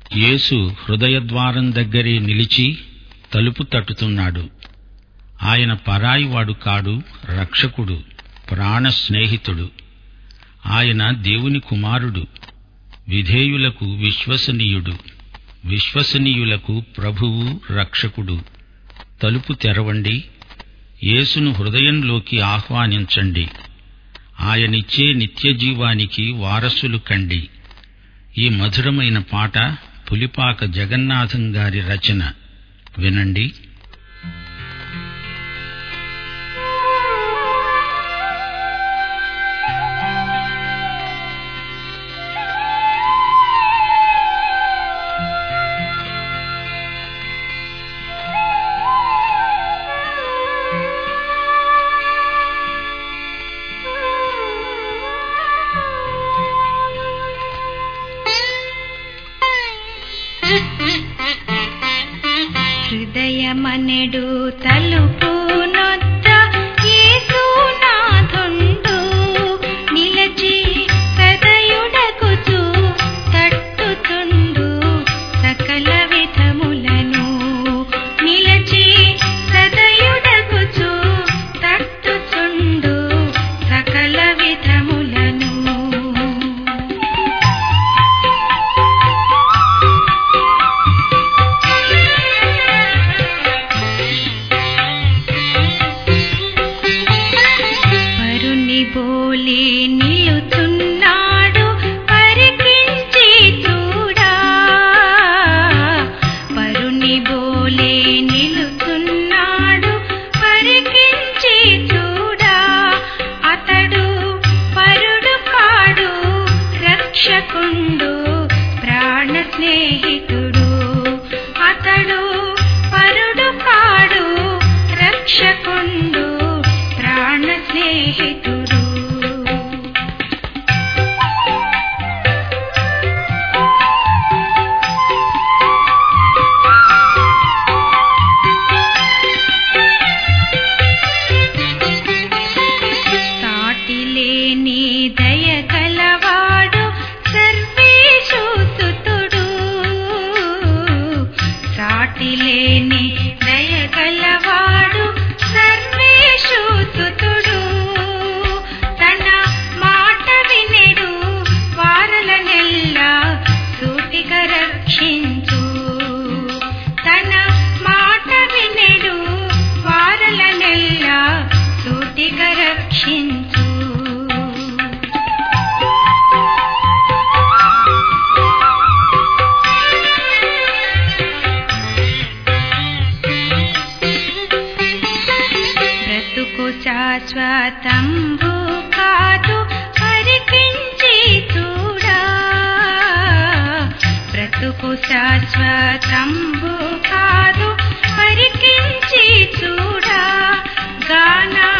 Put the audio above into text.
యేసు హృదయద్వారం దగ్గరే నిలిచి తలుపు తట్టుతున్నాడు. ఆయన పరాయివాడు కాడు, రక్షకుడు, ప్రాణ స్నేహితుడు. ఆయన దేవుని కుమారుడు, విధేయులకు విశ్వసనీయుడు, విశ్వసనీయులకు ప్రభువు, రక్షకుడు. తలుపు తెరవండి, యేసును హృదయంలోకి ఆహ్వానించండి. ఆయనిచ్చే నిత్యజీవానికి వారసులు కండి. ఈ మధురమైన పాట పులిపాక జగన్నాథం గారి రచన. వినండి. హృదయమనెడు తలుపు నొద్ద యేసునాథుండు నిలచి హృదయుడకుచు తట్టుతుండు సకల విధములను. నిలచి హృదయుడకుచు తట్టుతుండు సకల విధములను. బోలే నిలుతున్నాడు పరికించి చూడా, పరుని బోలే నిలుతున్నాడు పరికించి చూడా. అతడు పరుడు కాడు, రక్షకుండు, ప్రాణ స్నేహితుడు. అతడు పరుడు కాడు, రక్షకుండు, ప్రాణ స్నేహితుడు. సాటిలేని దయగలవాడు సర్వేషు సుతుడు. సాటిలేని దయగలవాడు సర్వేషు సుతుడు. తన మాట వినెడు వారలనెల్లా సూటిగా రక్షించు. తన మాట వినెడు వారలనెల్లా సూటిగా రక్షించు. బ్రతుకు శాశ్వతంబు కాదు పరికించి చూడా, బ్రతుకు శాశ్వతంబు కాదు పరికించి చూడా. గానా